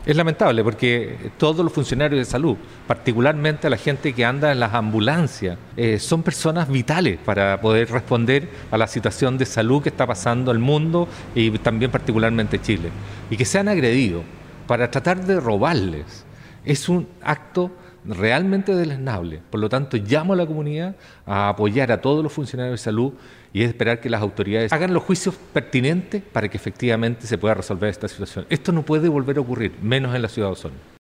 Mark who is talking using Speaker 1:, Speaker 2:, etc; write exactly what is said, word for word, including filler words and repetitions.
Speaker 1: Es lamentable porque todos los funcionarios de salud, particularmente la gente que anda en las ambulancias, eh, son personas vitales para poder responder a la situación de salud que está pasando el mundo y también particularmente Chile. Y que sean agredidos para tratar de robarles es un acto realmente deleznable. Por lo tanto, llamo a la comunidad a apoyar a todos los funcionarios de salud y es esperar que las autoridades hagan los juicios pertinentes para que efectivamente se pueda resolver esta situación. Esto no puede volver a ocurrir, menos en la ciudad de Osorno.